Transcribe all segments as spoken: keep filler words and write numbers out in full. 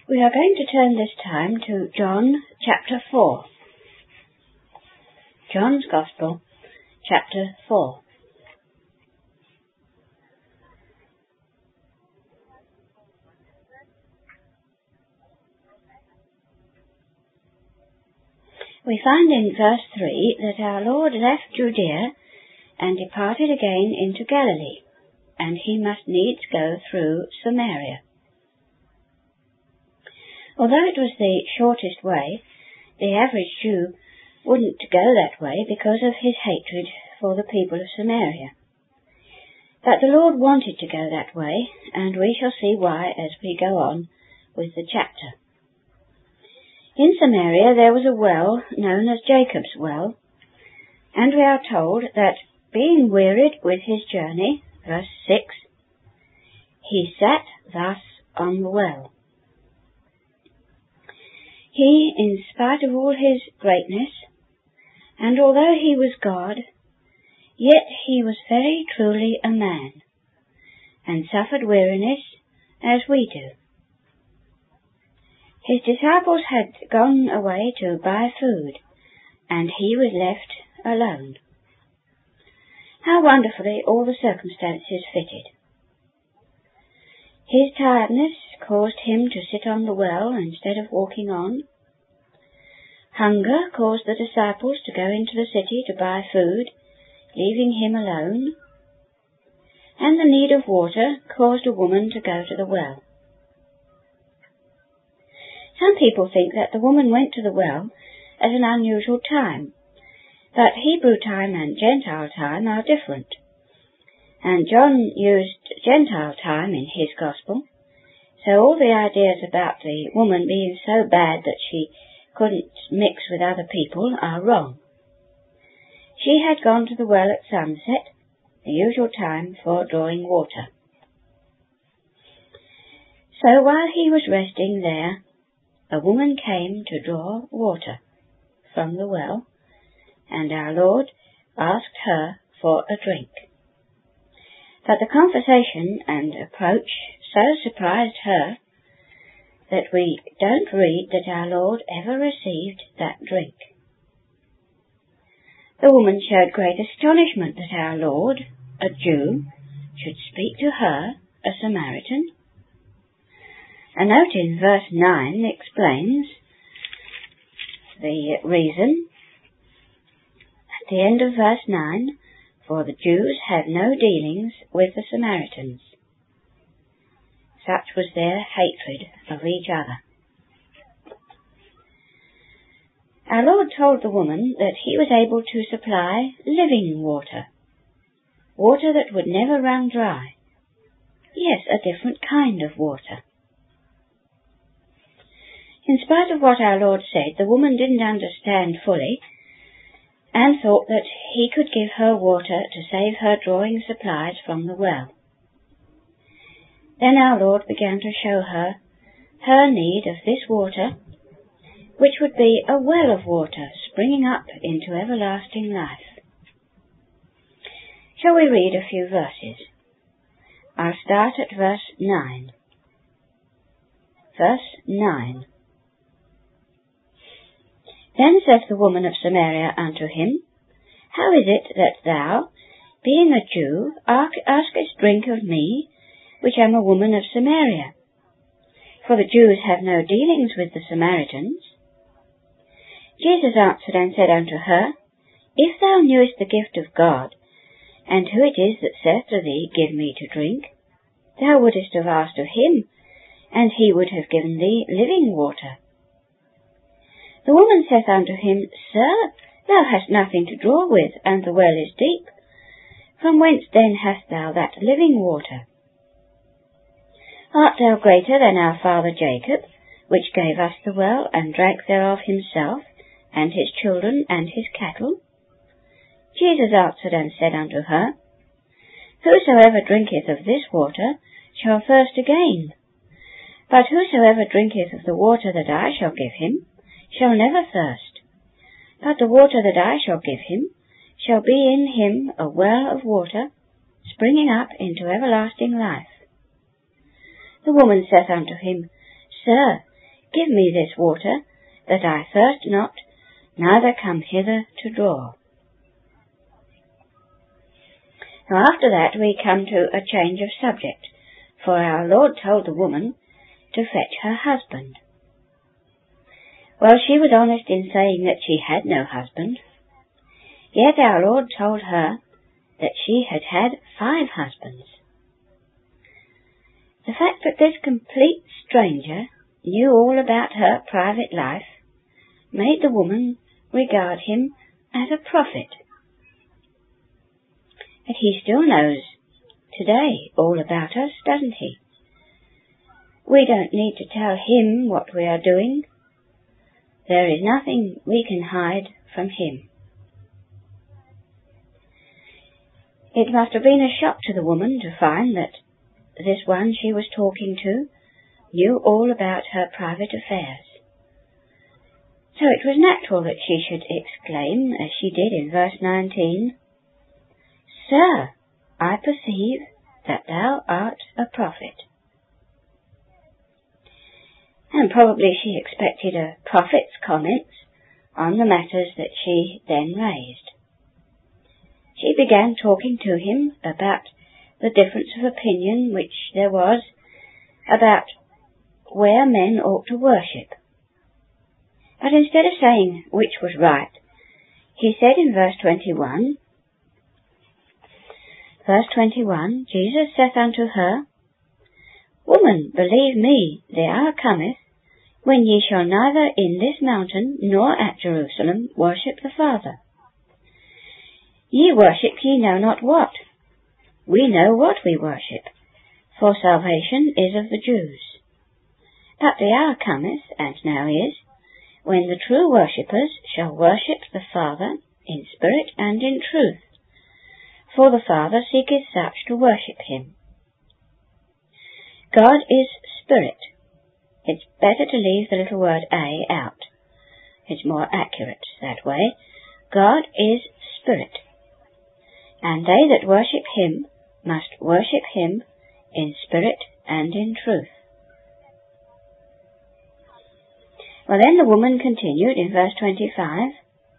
We are going to turn this time to John chapter four. John's Gospel, chapter four. We find in verse three that our Lord left Judea and departed again into Galilee, and he must needs go through Samaria. Although it was the shortest way, the average Jew wouldn't go that way because of his hatred for the people of Samaria. But the Lord wanted to go that way, and we shall see why as we go on with the chapter. In Samaria there was a well known as Jacob's well, and we are told that, being wearied with his journey, verse six, he sat thus on the well. He, in spite of all his greatness, and although he was God, yet he was very truly a man, and suffered weariness as we do. His disciples had gone away to buy food, and he was left alone. How wonderfully all the circumstances fitted. His tiredness caused him to sit on the well instead of walking on. Hunger caused the disciples to go into the city to buy food, leaving him alone. And the need of water caused a woman to go to the well. Some people think that the woman went to the well at an unusual time, but Hebrew time and Gentile time are different. And John used Gentile time in his Gospel, so all the ideas about the woman being so bad that she couldn't mix with other people are wrong. She had gone to the well at sunset, the usual time for drawing water. So while he was resting there, a woman came to draw water from the well, and our Lord asked her for a drink. But the conversation and approach so surprised her that we don't read that our Lord ever received that drink. The woman showed great astonishment that our Lord, a Jew, should speak to her, a Samaritan. A note in verse nine explains the reason. At the end of verse nine, for the Jews had no dealings with the Samaritans. Such was their hatred of each other. Our Lord told the woman that he was able to supply living water, water that would never run dry. Yes, a different kind of water. In spite of what our Lord said, the woman didn't understand fully, and thought that he could give her water to save her drawing supplies from the well. Then our Lord began to show her her need of this water, which would be a well of water springing up into everlasting life. Shall we read a few verses? I'll start at verse nine. Verse nine. Then saith the woman of Samaria unto him, How is it that thou, being a Jew, askest drink of me, which am a woman of Samaria? For the Jews have no dealings with the Samaritans. Jesus answered and said unto her, If thou knewest the gift of God, and who it is that saith to thee, Give me to drink, thou wouldest have asked of him, and he would have given thee living water. The woman saith unto him, Sir, thou hast nothing to draw with, and the well is deep. From whence then hast thou that living water? Art thou greater than our father Jacob, which gave us the well, and drank thereof himself, and his children, and his cattle? Jesus answered and said unto her, Whosoever drinketh of this water shall thirst again. But whosoever drinketh of the water that I shall give him shall never thirst. But the water that I shall give him shall be in him a well of water, springing up into everlasting life. The woman saith unto him, Sir, give me this water, that I thirst not, neither come hither to draw. Now after that we come to a change of subject, for our Lord told the woman to fetch her husband. Well, she was honest in saying that she had no husband, yet our Lord told her that she had had five husbands. The fact that this complete stranger knew all about her private life made the woman regard him as a prophet. And he still knows today all about us, doesn't he? We don't need to tell him what we are doing. There is nothing we can hide from him. It must have been a shock to the woman to find that this one she was talking to knew all about her private affairs. So it was natural that she should exclaim, as she did in verse nineteen, "Sir, I perceive that thou art a prophet." And probably she expected a prophet's comments on the matters that she then raised. She began talking to him about the difference of opinion which there was about where men ought to worship. But instead of saying which was right, he said in verse twenty-one, Verse twenty-one, Jesus saith unto her, Woman, believe me, the hour cometh, when ye shall neither in this mountain nor at Jerusalem worship the Father. Ye worship ye know not what. We know what we worship, for salvation is of the Jews. But the hour cometh, and now is, when the true worshippers shall worship the Father in spirit and in truth, for the Father seeketh such to worship him. God is spirit. It's better to leave the little word a out. It's more accurate that way. God is spirit, and they that worship him must worship him in spirit and in truth. Well, then the woman continued in verse twenty-five,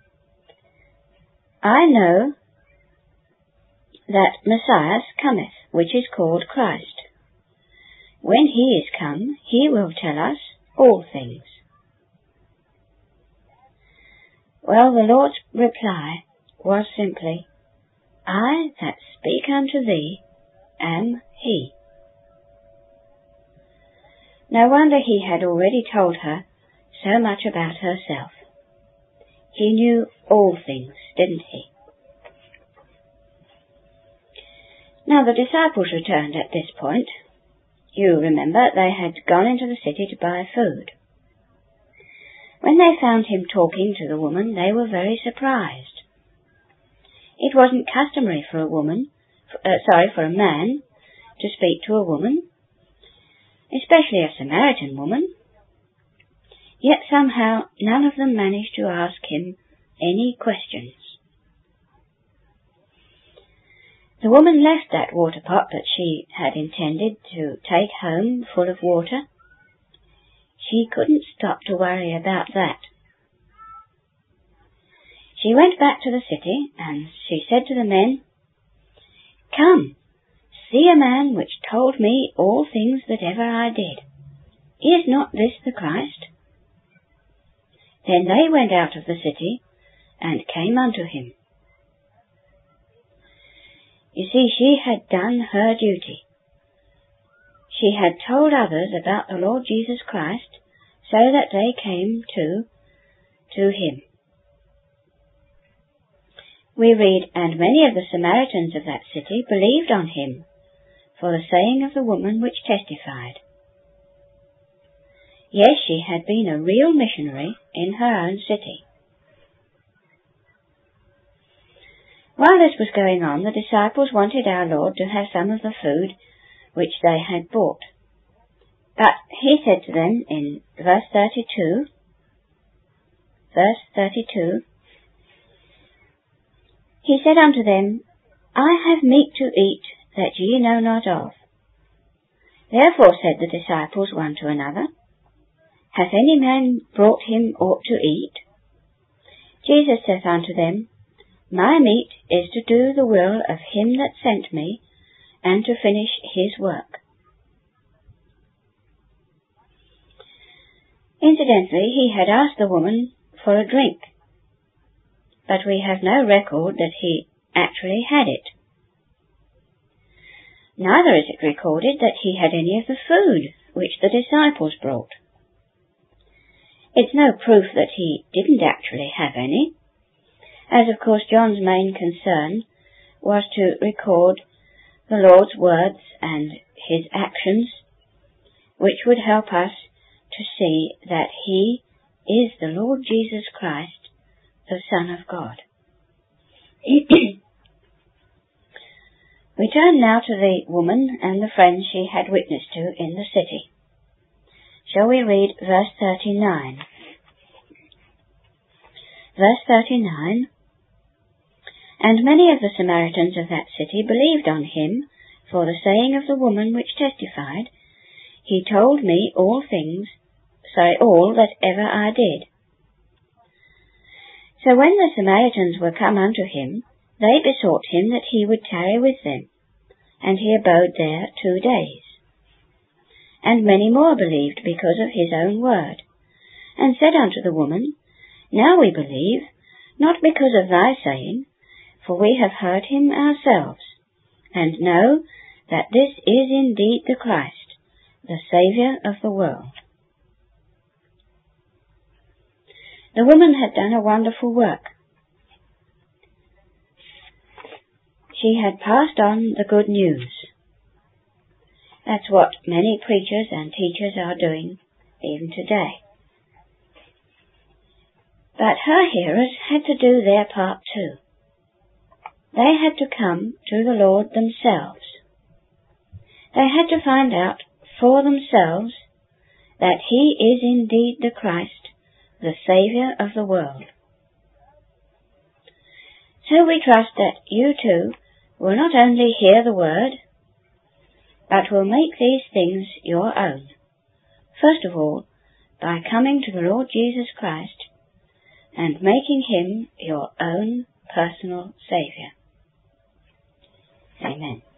I know that Messiah cometh, which is called Christ. When he is come, he will tell us all things. Well, the Lord's reply was simply, I that speak unto thee am he. No wonder he had already told her so much about herself. He knew all things, didn't he? Now the disciples returned at this point. You remember they had gone into the city to buy food. When they found him talking to the woman, they were very surprised. It wasn't customary for a woman, uh, sorry, for a man to speak to a woman, especially a Samaritan woman. Yet somehow none of them managed to ask him any questions. The woman left that water pot that she had intended to take home full of water. She couldn't stop to worry about that. She went back to the city, and she said to the men, Come, see a man which told me all things that ever I did. Is not this the Christ? Then they went out of the city, and came unto him. You see, she had done her duty. She had told others about the Lord Jesus Christ, so that they came to, to him. We read, And many of the Samaritans of that city believed on him, for the saying of the woman which testified. Yes, she had been a real missionary in her own city. While this was going on, the disciples wanted our Lord to have some of the food which they had bought. But he said to them in verse thirty-two, verse thirty-two, he said unto them, I have meat to eat that ye know not of. Therefore said the disciples one to another, Hath any man brought him aught to eat? Jesus saith unto them, My meat is to do the will of him that sent me, and to finish his work. Incidentally, he had asked the woman for a drink, but we have no record that he actually had it. Neither is it recorded that he had any of the food which the disciples brought. It's no proof that he didn't actually have any, as of course John's main concern was to record the Lord's words and his actions, which would help us to see that he is the Lord Jesus Christ, the Son of God. We turn now to the woman and the friends she had witnessed to in the city. Shall we read verse thirty-nine? Verse thirty-nine, And many of the Samaritans of that city believed on him for the saying of the woman which testified, He told me all things, say all that ever I did. So when the Samaritans were come unto him, they besought him that he would tarry with them, and he abode there two days. And many more believed because of his own word, and said unto the woman, Now we believe, not because of thy saying, for we have heard him ourselves, and know that this is indeed the Christ, the Saviour of the world. The woman had done a wonderful work. She had passed on the good news. That's what many preachers and teachers are doing even today. But her hearers had to do their part too. They had to come to the Lord themselves. They had to find out for themselves that he is indeed the Christ, the Saviour of the world. So we trust that you too will not only hear the word, but will make these things your own. First of all, by coming to the Lord Jesus Christ and making him your own personal Saviour. Amen.